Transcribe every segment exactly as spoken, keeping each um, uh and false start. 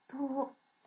تو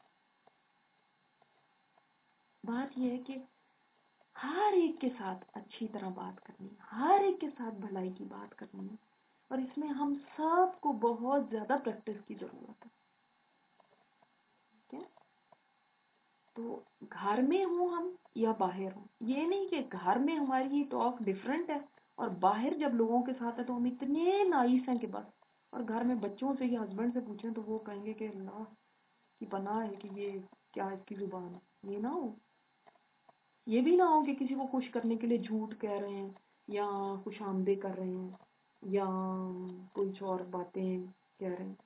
بات یہ ہے کہ ہر ایک کے ساتھ اچھی طرح بات کرنی ہے، ہر ایک کے ساتھ بھلائی کی بات کرنی ہے، اور اس میں ہم سب کو بہت زیادہ پریکٹس کی ضرورت ہے. ٹھیک ہے؟ تو گھر میں ہوں ہم یا باہر ہوں، یہ نہیں کہ گھر میں ہماری ٹاک ڈیفرنٹ ہے اور باہر جب لوگوں کے ساتھ ہے تو ہم اتنے نائس ہیں کہ بس، اور گھر میں بچوں سے یا ہسبینڈ سے پوچھیں تو وہ کہیں گے کہ اللہ کی پناہ ہے کہ یہ کیا اس کی زبان ہے. یہ نہ ہو، یہ بھی نہ ہو کہ کسی کو خوش کرنے کے لیے جھوٹ کہہ رہے ہیں یا خوش آمدے کر رہے ہیں یا کچھ اور باتیں کہہ رہے ہیں،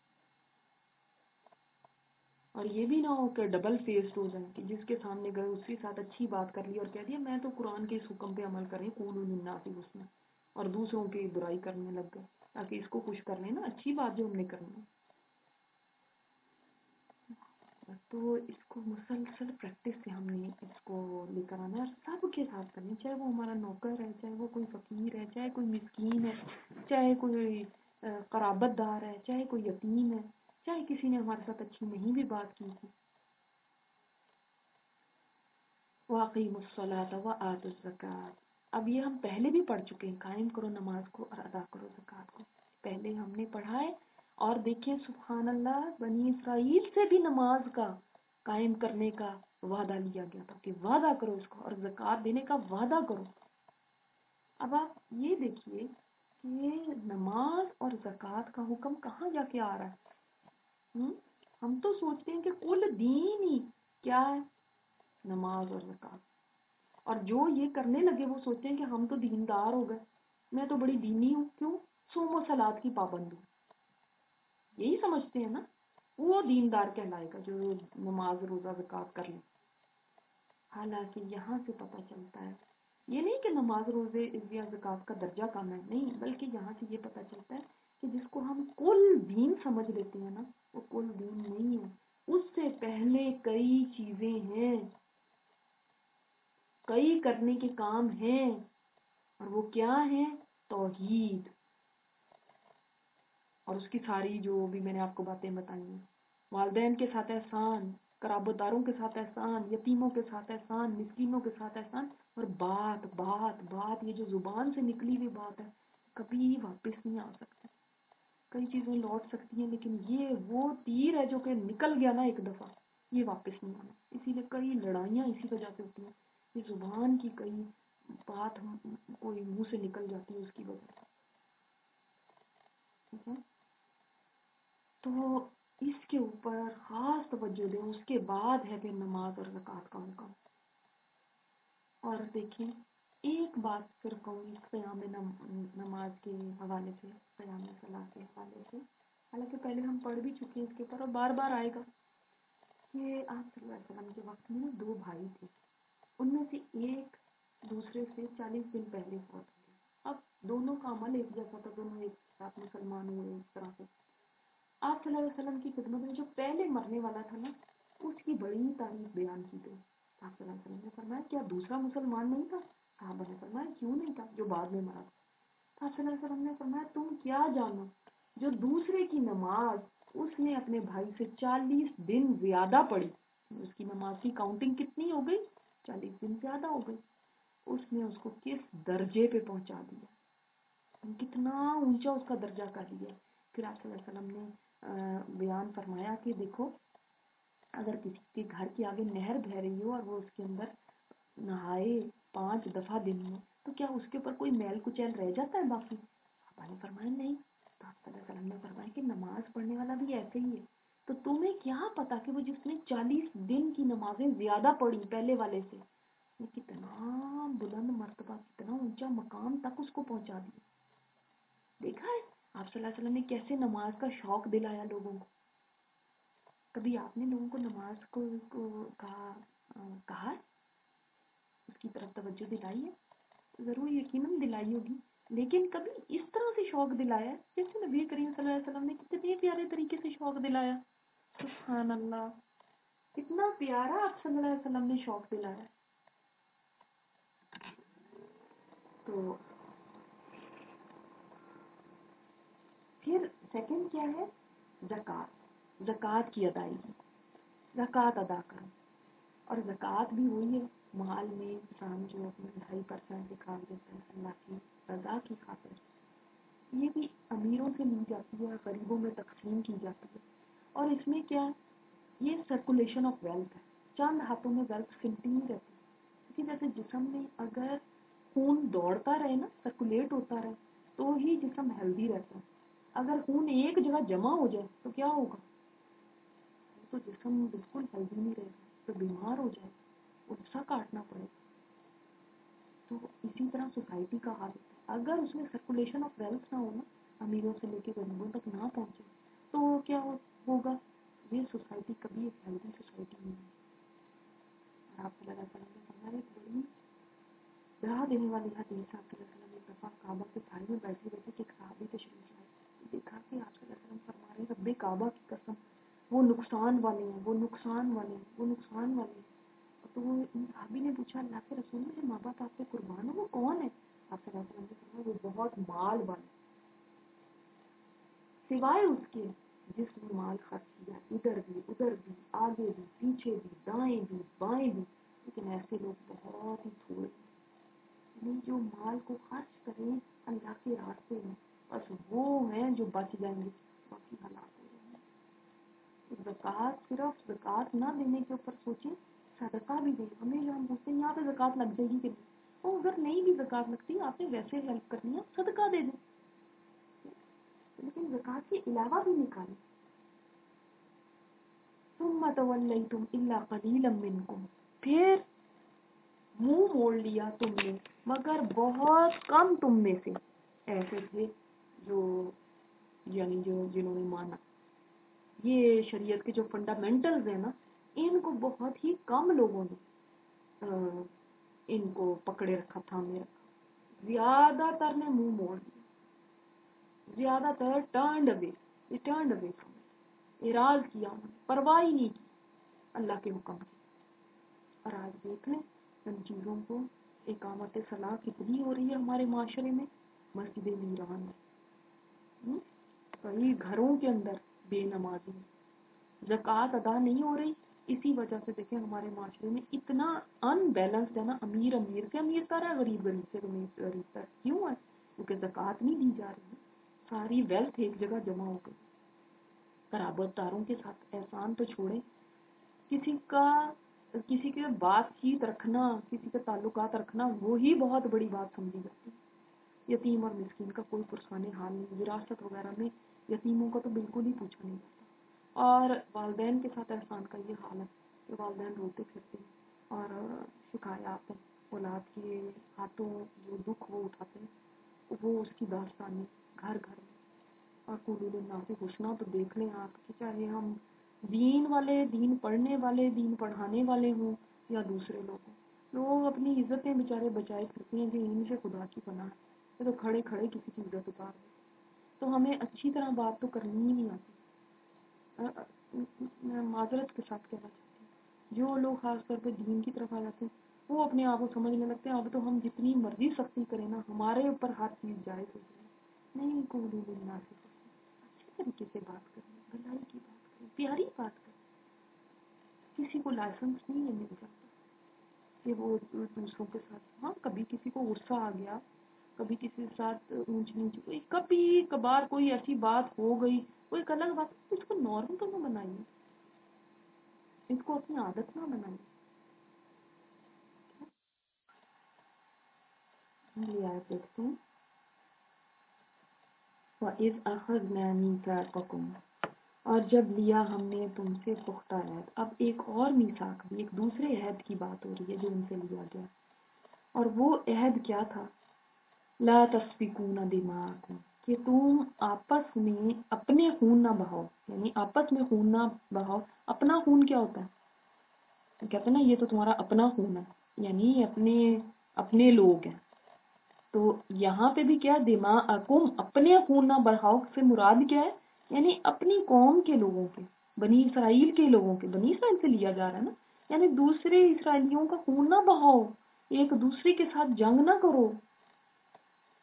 اور یہ بھی نہ ہو کہ ڈبل فیسڈ ہو جائیں کہ جس کے سامنے گئے اس کے ساتھ اچھی بات کر لی اور کہہ دیا میں تو قرآن کے اس حکم پہ عمل کر رہی ہوں قولوا للناس حسنا، اور دوسروں کی برائی کرنے لگ گئے تاکہ اس کو خوش کر لیں نا، اچھی بات جو ہم نے کرنی ہے. تو اس کو مسلسل پریکٹس سے ہم نے اس کو لے کر آنا ہے، اور سب کے ساتھ کرنی، چاہے وہ ہمارا نوکر ہے، چاہے وہ کوئی فقیر ہے، چاہے کوئی مسکین ہے، چاہے کوئی قرابت دار ہے، چاہے کوئی یتیم ہے، چاہے کسی نے ہمارے ساتھ اچھی نہیں بھی بات کی تھی. وَأَقِیمُوا الصَّلَاةَ وَآتُوا الزَّکَاةَ، اب یہ ہم پہلے بھی پڑھ چکے ہیں، قائم کرو نماز کو اور ادا کرو زکوٰۃ کو، پہلے ہم نے پڑھا ہے. اور دیکھیں سبحان اللہ، بنی اسرائیل سے بھی نماز کا قائم کرنے کا وعدہ لیا گیا تھا کہ وعدہ کرو اس کو، اور زکوٰۃ دینے کا وعدہ کرو. اب آپ یہ دیکھیے کہ نماز اور زکوٰۃ کا حکم کہاں جا کے آ رہا ہے. ہم ہم تو سوچتے ہیں کہ کل دین ہی کیا ہے، نماز اور زکوٰۃ، اور جو یہ کرنے لگے وہ سوچتے ہیں کہ ہم تو دیندار ہو گئے، میں تو بڑی دینی ہوں، کیوں؟ صوم و صلات کی پابند ہوں. یہی سمجھتے ہیں نا، وہ دیندار کہلائے گا جو نماز روزہ زکوٰۃ کر لے. حالانکہ یہاں سے پتہ چلتا ہے یہ نہیں کہ نماز روزے یا زکوٰۃ کا درجہ کم ہے، نہیں، بلکہ یہاں سے یہ پتہ چلتا ہے کہ جس کو ہم کل دین سمجھ لیتے ہیں نا، وہ کل دین نہیں ہے، اس سے پہلے کئی چیزیں ہیں، کئی کرنے کے کام ہیں، اور وہ کیا ہیں؟ توحید، اور اس کی ساری جو بھی میں نے آپ کو باتیں بتائی ہیں، والدین کے ساتھ احسان، قرابت داروں کے ساتھ احسان، یتیموں کے ساتھ احسان، مسکینوں کے ساتھ احسان، اور بات بات بات یہ جو زبان سے نکلی ہوئی بات ہے کبھی واپس نہیں آ سکتی. کئی چیزیں لوٹ سکتی ہیں لیکن یہ وہ تیر ہے جو کہ نکل گیا نا ایک دفعہ، یہ واپس نہیں آنا. اسی لیے کئی لڑائیاں اسی وجہ سے ہوتی ہیں، یہ زبان کی کئی بات کوئی منہ سے نکل جاتی ہے اس کی وجہ سے. ٹھیک ہے، تو اس کے اوپر خاص توجہ دیں. اس کے بعد ہے پھر نماز اور زکوٰۃ کا حکم. اور دیکھیں ایک بات پھر کہوں گی قیام نماز کے حوالے سے، قیام صلاح کے حوالے سے، حالانکہ پہلے ہم پڑھ بھی چکے ہیں اس کے اوپر اور بار بار آئے گا، کہ آپ صلی اللہ علیہ وسلم کے وقت میں دو بھائی تھے، ان میں سے ایک دوسرے سے چالیس دن پہلے فوت ہو گیا. اب دونوں کا عمل ایک جیسا تھا، دونوں ایک ساتھ مسلمان ہوئے اس طرح سے. آپ صلی اللہ علیہ وسلم کی خدمت میں جو پہلے مرنے والا تھا نا، اس کی بڑی تعریف بیان کی گئی. آپ صلی اللہ علیہ وسلم نے فرمایا کیا دوسرا مسلمان نہیں تھا؟ صحابہ نے فرمایا کیوں نہیں تھا، جو بعد میں مرا. آپ صلی اللہ علیہ وسلم نے فرمایا تم کیا جانو، جو دوسرے کی نماز اس نے اپنے بھائی سے چالیس دن زیادہ پڑھی، اس کی نماز کی کاؤنٹنگ کتنی ہو گئی؟ چالیس دن زیادہ ہو گئی. اس نے اس کو کس درجے پہ پہنچا دیا، کتنا اونچا اس کا درجہ کر لیا. پھر آپ صلی اللہ علیہ وسلم نے بیان فرمایا کہ دیکھو اگر کسی کے گھر کے آگے نہر بہ رہی ہو اور وہ اس کے اندر نہائے پانچ دفعہ دن میں تو کیا اس کے اوپر کوئی میل کچیل رہ جاتا ہے باقی؟ آپ نے فرمایا نہیں. تو آپ صلی اللہ علیہ وسلم نے فرمایا کہ نماز پڑھنے والا بھی ایسے ہی ہے. تو تمہیں کیا پتا کہ وہ جس نے چالیس دن کی نمازیں زیادہ پڑھی پہلے والے سے، کتنا بلند مرتبہ، کتنا اونچا مقام تک اس کو پہنچا دیا. دیکھا ہے آپ صلی اللہ علیہ وسلم نے کیسے نماز کا شوق دلایا لوگوں کو. کبھی آپ نے لوگوں کو نماز کو, کو کہا کہا اس کی طرف توجہ دلائی ہے؟ ضرور یقیناً دلائی ہوگی، لیکن کبھی اس طرح سے شوق دلایا ہے جیسے نبی کریم صلی اللہ علیہ وسلم نے کتنے پیارے طریقے سے شوق دلایا. سبحان اللہ، کتنا پیارا آپ صلی اللہ علیہ وسلم نے شوق دلایا. تو پھر سیکنڈ کیا ہے؟ زکوٰۃ. زکوٰۃ کی ادائیگی، زکوٰۃ ادا کرنا. اور زکوٰۃ بھی وہی ہے، مال میں انسان جو اپنا ڈھائی پرسینٹ نکال دیتا ہے اللہ کی رضا کی خاطر، یہ بھی امیروں سے لی جاتی ہے، غریبوں میں تقسیم کی جاتی ہے. اور اس میں کیا ہے، یہ سرکولیشن آف ویلتھ ہے، چند ہاتھوں میں ویلتھ سمٹی نہیں رہتی. کیونکہ جیسے جسم میں اگر خون دوڑتا رہے نا، سرکولیٹ ہوتا رہے، تو ہی جسم ہیلدی رہتا ہے. اگر خون ایک جگہ جمع ہو جائے تو کیا ہوگا، تو جسم بالکل ہیلدی نہیں رہے گا، تو بیمار ہو جائے، غصہ کاٹنا پڑے. تو اسی طرح سوسائٹی کا حال ہوتا ہے، اگر اس میں سرکولیشن آف ویلتھ نہ ہو نا، امیروں سے لے کے غریبوں تک نہ پہنچے، تو کیا ہوگا، یہ سوسائٹی کبھی ایک ہیلدی سوسائٹی نہیں ہے. اور آپ صلی اللہ علیہ وسلم نے فرمایا ایک بڑی ڈرا دینے والی حدیث، آپ صلی اللہ علیہ وسلم ایک دفعہ کعبہ کے سائے میں بیٹھے بیٹھے کہ ایک صحابی تشریف لائے، دیکھا کہ آپ صلی اللہ علیہ وسلم فرما رہے ہیں رب کعبہ کی قسم، وہ نقصان والے ہیں، وہ نقصان والے ہیں، وہ نقصان والے ہیں. تو وہ صحابی نے پوچھا اللہ کے رسول، میرے ماں باپ آپ پہ قربان ہو، وہ کون ہے؟ آپ صلی اللہ علیہ وسلم نے فرمایا وہ بہت مال والے، سوائے اس کے جس نے مال خرچ کیا، ادھر بھی ادھر بھی، آگے بھی پیچھے بھی، دائیں بھی بائیں بھی. لیکن ایسے لوگ بہت ہی تھوڑے ہیں جو مال کو خرچ کریں اللہ کے راستے میں، بس وہ ہیں جو بچ جائیں گے، باقی ہلاک ہو جائیں گے. زکوٰۃ صرف زکوٰۃ نہ دینے کے اوپر سوچیں، صدقہ بھی دیں. ہمیں جو ہم پوچھتے ہیں یہاں پہ زکوٰۃ لگ جائے گی کہ نہیں، وہ اگر نہیں بھی زکوٰۃ لگتی آپ نے ویسے ہیلپ کرنی ہے، صدقہ دے دیں، لیکن زکوٰۃ کے علاوہ بھی نکالیں. ثم تولیتم الا قلیلا منکم، پھر منہ موڑ لیا تم نے مگر بہت کم تم میں سے ایسے تھے جو یعنی جو جنہوں نے مانا. یہ شریعت کے جو فنڈامنٹلز ہیں نا، ان کو بہت ہی کم لوگوں نے ان کو پکڑے رکھا، تھامے رکھا. زیادہ تر نے منہ موڑ لیا، زیادہ تر ٹرنڈ اوے، ٹرنڈ اوے اعراض کیا، پرواہ ہی نہیں کی اللہ کے حکم کی. اور آج دیکھ لیں ان چیزوں کو اقامت صلاح کتنی ہو رہی ہے ہمارے معاشرے میں. مسجد ویران ہے، کئی گھروں کے اندر بے نمازی، زکوٰۃ ادا نہیں ہو رہی. اسی وجہ سے دیکھیں ہمارے معاشرے میں اتنا ان بیلنسڈ ہے نا، امیر امیر سے امیر تر ہے، غریب غریب سے غریب تر. کیوں ہے؟ کیونکہ زکوٰۃ نہیں دی جا رہی، ساری ویلتھ ایک جگہ جمع ہو گئی. قرابت داروں کے ساتھ احسان تو چھوڑیں، کسی کا کسی کے بات چیت رکھنا، کسی کے تعلقات رکھنا، وہی بہت بڑی بات سمجھی جاتی ہے. یتیم اور مسکین کا کوئی پرسان حال نہیں، وراثت وغیرہ میں یتیموں کا تو بالکل ہی پوچھا نہیں جاتا. اور والدین کے ساتھ احسان کا یہ حال ہے کہ والدین روتے پھرتے ہیں اور شکایات ہیں، اولاد کے ہاتھوں جو دکھ وہ اٹھاتے ہیں، وہ اس کی داستانی گھر گھر میں. اور قلوب الناس حسنہ تو دیکھ لیں آپ کہ چاہے ہم دین والے، دین پڑھنے والے، دین پڑھانے والے ہوں یا دوسرے لوگ ہوں، لوگ اپنی عزتیں بیچارے بچائے پھرتے ہیں کہ ان سے خدا کی پناہ ہے، یہ تو کھڑے کھڑے کسی کی عزت اتار دیں. تو ہمیں اچھی طرح بات تو کرنی ہی نہیں آتی. میں معذرت کے ساتھ کہنا چاہتی ہوں، جو لوگ خاص طور پہ دین کی طرف آ جاتے ہیں وہ اپنے آپ کو سمجھنے لگتے ہیں اب تو ہم جتنی مرضی سختی کریں نا، ہمارے اوپر ہر چیز جائز ہوتی ہے. نہیں، قلوب الناس اچھے طریقے سے بات کریں، بھلائی کی بات کریں، پیاری بات کریں. کسی کو لائسنس نہیں ہے مل جاتا کہ وہ دوسروں کے ساتھ، ہاں کبھی کسی کو غصہ آ گیا، کبھی کسی کے ساتھ اونچ نیچ ہوئی، کبھی کبھار کوئی ایسی بات ہو گئی، کوئی ایک الگ بات، اس کو نارمل تو نہ بنائیے، اس کو اپنی عادت نہ بنائیے. یہ آیت دیکھتے ہیں، وَإِذْ أَخَذْنَا مِيثَاقَكُمْ، اور جب لیا ہم نے تم سے پختہ عہد. اب ایک اور میثاق بھی، ایک دوسرے عہد کی بات ہو رہی ہے جو ان سے لیا گیا. اور وہ عہد کیا تھا؟ لا تسفکون دماءکم، کہ تم آپس میں اپنے خون نہ بہاؤ، یعنی آپس میں خون نہ بہاؤ. اپنا خون کیا ہوتا ہے؟ کہتے ہیں نا یہ تو تمہارا اپنا خون ہے، یعنی اپنے اپنے لوگ ہیں. تو یہاں پہ بھی کیا، دماءکم، اپنے خون نہ بہاؤ سے مراد کیا ہے؟ یعنی اپنی قوم کے لوگوں کے، بنی اسرائیل کے لوگوں کے، بنی اسرائیل سے لیا جا رہا ہے نا، یعنی دوسرے اسرائیلیوں کا خون نہ بہاؤ، ایک دوسرے کے ساتھ جنگ نہ کرو.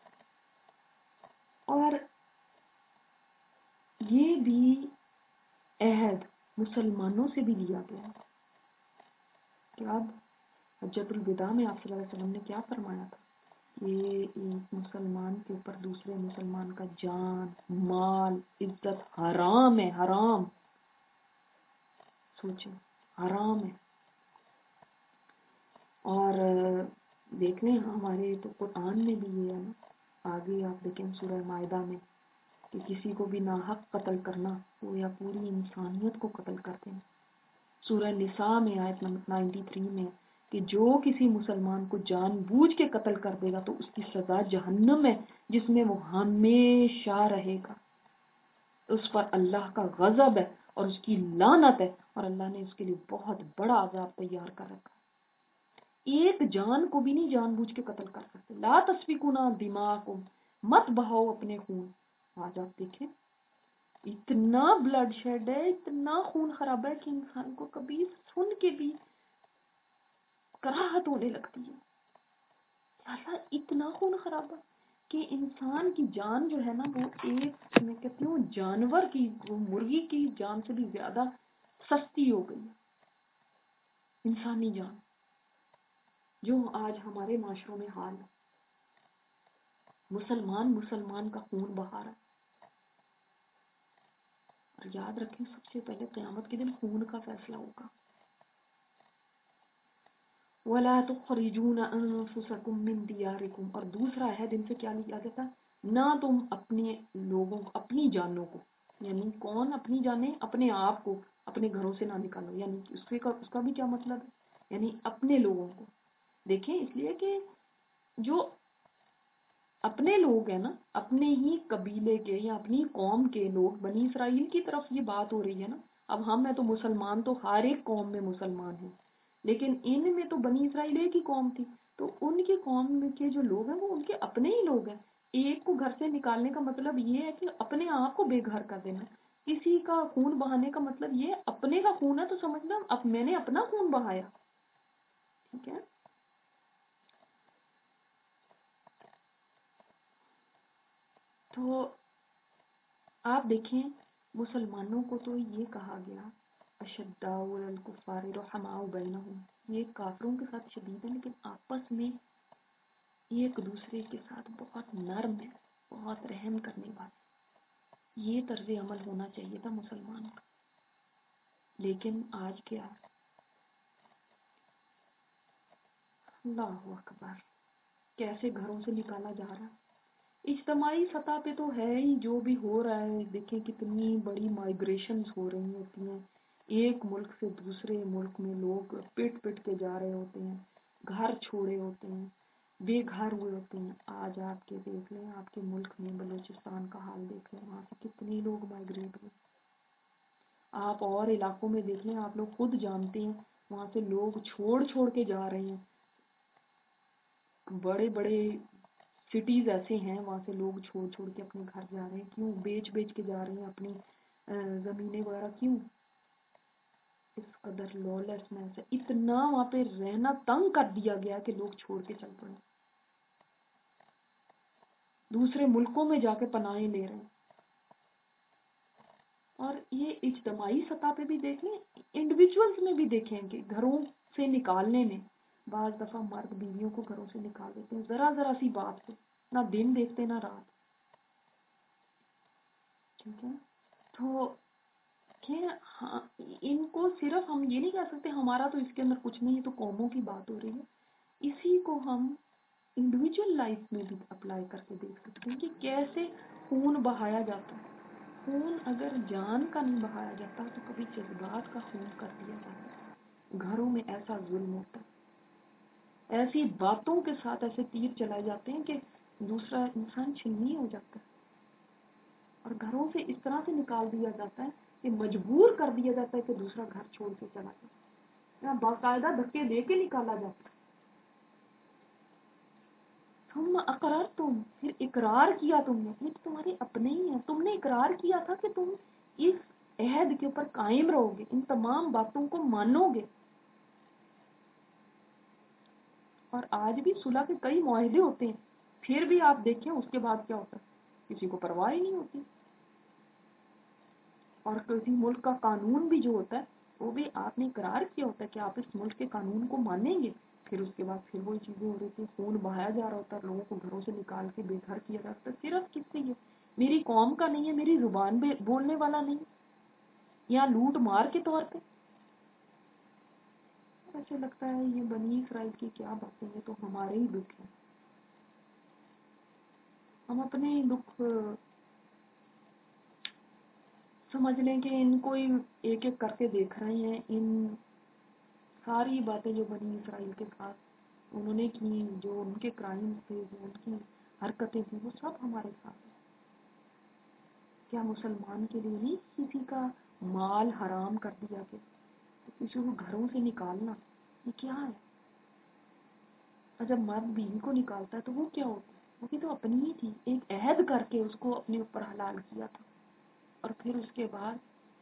اور یہ بھی عہد مسلمانوں سے بھی لیا گیا ہے. کیا حجۃ الوداع میں آپ صلی اللہ علیہ وسلم نے کیا فرمایا تھا؟ یہ ایک مسلمان کے اوپر دوسرے مسلمان کا جان مال عزت حرام ہے، حرام. سوچیں، حرام ہے. اور دیکھ لیں ہمارے تو قرآن میں بھی یہ ہے نا، آگے آپ دیکھیں سورہ مائدہ میں کہ کسی کو بھی ناحق قتل کرنا وہ یا پوری انسانیت کو قتل کرتے ہیں. سورہ نساء میں آیت نمبر نائنٹی تھری میں کہ جو کسی مسلمان کو جان بوجھ کے قتل کر دے گا تو اس کی سزا جہنم ہے جس میں وہ ہمیشہ رہے گا. اس پر اللہ کا غضب ہے اور اس کی لعنت ہے، اور اللہ نے اس کے لیے بہت بڑا عذاب تیار کر رکھا. ایک جان کو بھی نہیں جان بوجھ کے قتل کر سکتے. لا تسفکون دماءکم، مت بہاؤ اپنے خون. آج آپ دیکھیں اتنا بلڈ شیڈ ہے، اتنا خون خراب ہے کہ انسان کو کبھی سن کے بھی کراہت ہونے لگتی ہے. ایسا اتنا خون خراب ہے کہ انسان کی جان جو ہے نا وہ ایک میں کہتی ہوں جانور کی، مرغی کی جان سے بھی زیادہ سستی ہو گئی ہے انسانی جان، جو آج ہمارے معاشروں میں حال ہے. مسلمان مسلمان کا خون بہا رہا ہے. اور یاد رکھیں سب سے پہلے قیامت کے دن خون کا فیصلہ ہوگا. وَلَا تُخْرِجُونَ أَنفُسَكُم مِّن دِيَارِكُمْ، اور دوسرا عہد ان سے کیا لیا جاتا ہے؟ نہ تم اپنے لوگوں اپنی جانوں کو، یعنی کون اپنی جانیں؟ اپنے آپ کو اپنے گھروں سے نہ نکالو. یعنی اس کے اس کا بھی کیا مطلب ہے؟ یعنی اپنے لوگوں کو دیکھیں، اس لیے کہ جو اپنے لوگ ہیں نا، اپنے ہی قبیلے کے یا اپنی قوم کے لوگ، بنی اسرائیل کی طرف یہ بات ہو رہی ہے نا. اب ہم ہیں تو مسلمان تو ہر ایک قوم میں مسلمان ہیں، لیکن ان میں تو بنی اسرائیل ایک ہی قوم تھی، تو ان کی قوم میں کے جو لوگ ہیں وہ ان کے اپنے ہی لوگ ہیں. ایک کو گھر سے نکالنے کا مطلب یہ ہے کہ اپنے آپ کو بے گھر کر دینا. کسی کا خون بہانے کا مطلب یہ اپنے کا خون ہے تو سمجھنا اب میں نے اپنا خون بہایا. ٹھیک ہے، تو آپ دیکھیں مسلمانوں کو تو یہ کہا گیا اشداء علی الکفار رحماء بینہم، یہ کافروں کے ساتھ شدید ہے لیکن آپس میں ایک دوسرے کے ساتھ بہت نرم ہے، بہت رحم کرنے والے. یہ طرز عمل ہونا چاہیے تھا مسلمان کا. لیکن آج کیا ہے؟ اللہ اکبر، کیسے گھروں سے نکالا جا رہا ہے. اجتماعی سطح پہ تو ہے ہی، جو بھی ہو رہا ہے دیکھیں کتنی بڑی مائگریشنز ہو رہی ہوتی ہیں. ایک ملک سے دوسرے ملک میں لوگ پٹ پٹ کے جا رہے ہوتے ہیں، گھر چھوڑے ہوتے ہیں، بے گھر ہوئے ہوتے ہیں. آج آپ کے دیکھ لیں، آپ کے ملک میں بلوچستان کا حال دیکھ لیں، وہاں سے کتنے لوگ مائگریٹ ہوئے. آپ اور علاقوں میں دیکھ لیں، آپ لوگ خود جانتے ہیں وہاں سے لوگ چھوڑ چھوڑ کے جا رہے ہیں. بڑے بڑے سٹیز ایسے ہیں وہاں سے لوگ چھوڑ چھوڑ کے اپنے گھر جا رہے ہیں. کیوں؟ بیچ بیچ کے جا رہے ہیں اپنی زمینیں وغیرہ. کیوں؟ اس قدر لولیسنس ہے، اتنا وہاں پہ رہنا تنگ کر دیا گیا کہ لوگ چھوڑ کے چل پڑے، دوسرے ملکوں میں جا کے پناہیں لے رہے ہیں. اور یہ اجتماعی سطح پہ بھی دیکھیں، انڈیویجولز میں بھی دیکھیں کہ گھروں سے نکالنے میں بعض دفعہ مرد بیویوں کو گھروں سے نکال دیتے ہیں ذرا ذرا سی بات پہ، نہ دن دیکھتے نہ رات. ٹھیک ہے، تو کہ ہاں ان کو صرف ہم یہ نہیں کہہ سکتے ہمارا تو اس کے اندر کچھ نہیں ہے، تو قوموں کی بات ہو رہی ہے. اسی کو ہم انڈیویجول لائف میں بھی اپلائی کر کے دیکھ سکتے ہیں کہ کیسے خون بہایا جاتا ہے. خون اگر جان کا نہیں بہایا جاتا تو کبھی جذبات کا خون کر دیا جاتا ہے. گھروں میں ایسا ظلم ہوتا ہے، ایسی باتوں کے ساتھ ایسے تیر چلائے جاتے ہیں کہ دوسرا انسان چھننی ہو جاتا ہے. اور گھروں سے اس طرح سے نکال دیا جاتا ہے کہ مجبور کر دیا جاتا ہے کہ دوسرا گھر چھوڑ کے چلا جائے، باقاعدہ دھکے دے کے نکالا جاتا ہے. تم اقرار تم پھر اقرار کیا تم نے، یہ تمہارے اپنے ہی ہیں. تم نے اقرار کیا تھا کہ تم اس عہد کے اوپر قائم رہو گے، ان تمام باتوں کو مانو گے. اور آج بھی صلح کے کئی معاہدے ہوتے ہیں، پھر بھی آپ دیکھیں اس کے بعد کیا ہوتا ہے، کسی کو پرواہ ہی نہیں ہوتی. اور کسی ملک کا قانون بھی جو ہوتا ہے وہ بھی آپ نے اقرار کیا ہوتا ہے کہ آپ اس ملک کے قانون کو مانیں گے، پھر اس کے بعد پھر وہی چیزیں ہو رہی تھی، خون بہایا جا رہا ہوتا ہے، لوگوں کو گھروں سے نکال کے بے گھر کیا جاتا ہے، صرف کس سے؟ یہ میری قوم کا نہیں ہے، میری زبان بولنے والا نہیں، یا لوٹ مار کے طور پہ۔ ایسے لگتا ہے یہ بنی اسرائیل کی کیا باتیں، یہ تو ہمارے ہی دکھ ہیں، ہم اپنے ہی دکھ سمجھ لیں کہ ان کو ہی ایک ایک کر کے دیکھ رہے ہیں۔ ان ساری باتیں جو بنی اسرائیل کے ساتھ انہوں نے کی، جو ان کے کرائمز تھے، جو ان کی حرکتیں تھیں، وہ سب ہمارے ساتھ ہیں۔ کیا مسلمان کے لیے نہیں کسی کا مال حرام کر دیا کہ کسی کو گھروں سے نکالنا، یہ کیا ہے؟ اور جب مرد بیوی کو نکالتا ہے تو وہ کیا ہوتا ہے؟ وہ بھی تو اپنی ہی تھی، ایک عہد کر کے اس کو اپنے اوپر حلال کیا تھا، اور پھر اس کے بعد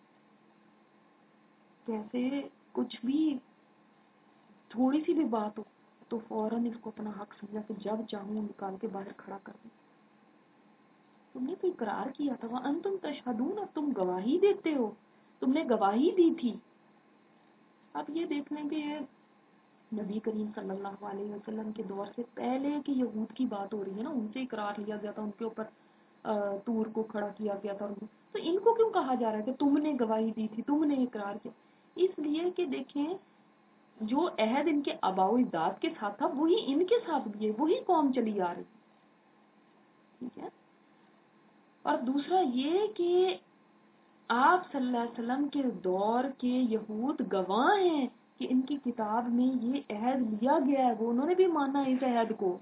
کیسے کچھ بھی تھوڑی سی بھی بات ہو تو فوراً اس کو اپنا حق سمجھا کہ جب چاہوں نکال کے باہر کھڑا کر دوں۔ تم نے تو اقرار کیا تھا، وَأَنْتُمْ تَشْهَدُونَ، تم گواہی دیتے ہو، تم نے گواہی دی تھی۔ اب یہ دیکھ لیں کہ یہ نبی کریم صلی اللہ علیہ وسلم کے دور سے پہلے کی یہود کی بات ہو رہی ہے نا، ان سے اقرار لیا گیا تھا، ان کے اوپر طور کو کھڑا کیا گیا تھا، تو ان کو کیوں کہا جا رہا ہے کہ تم نے گواہی دی تھی، تم نے اقرار کیا؟ اس لیے کہ دیکھیں جو عہد ان کے آباء و اجداد کے ساتھ تھا وہی ان کے ساتھ بھی ہے، وہی قوم چلی آ رہی، ٹھیک ہے۔ اور دوسرا یہ کہ آپ صلی اللہ علیہ وسلم کے دور کے یہود گواہ ہیں کہ ان کی کتاب میں یہ عہد لیا گیا ہے، وہ انہوں نے بھی مانا اس عہد کو۔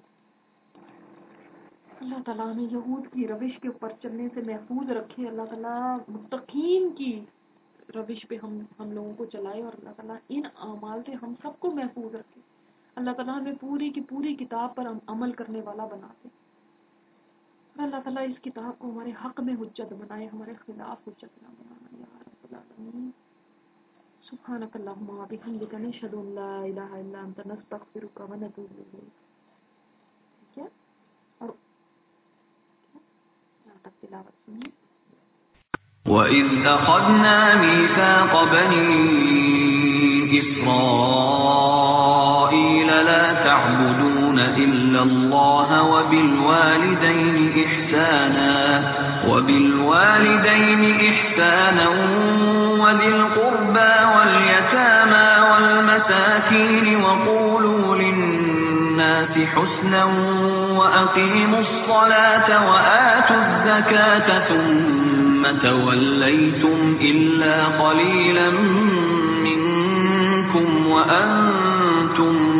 اللہ تعالیٰ نے یہود کی روش کے اوپر چلنے سے محفوظ رکھے، اللہ تعالیٰ متقین کی روش پہ ہم ہم لوگوں کو چلائے، اور اللہ تعالیٰ ان اعمال سے ہم سب کو محفوظ رکھے۔ اللہ تعالیٰ ہمیں پوری کی پوری کتاب پر عمل کرنے والا بنا دے، اور اللہ تعالیٰ اس کتاب کو ہمارے حق میں حجت بنائے، ہمارے خلاف حجت نہ بنانا یا رب العالمین۔ سبحانک اللہم و بحمدک، نشہد ان لا الہ الا انت، نستغفرک و نتوب الیک۔ ٹھیک ہے، اور یہاں تک تلاوت سنیے۔ وَإِذْ أَخَذْنَا مِيثَاقَ بَنِي إِسْرَائِيلَ لَا تَعْبُدُونَ إِلَّا اللَّهَ وَبِالْوَالِدَيْنِ إِحْسَانًا وَبِالْوَالِدَيْنِ إِحْسَانًا وَذِي الْقُرْبَى وَالْيَتَامَى وَالْمَسَاكِينِ وَقُولُوا لِلنَّاسِ حُسْنًا وَأَقِيمُوا الصَّلَاةَ وَآتُوا الزَّكَاةَ ثُمَّ تَوَلَّيْتُمْ إِلَّا قَلِيلًا مِّنكُمْ وَأَنْتُمْ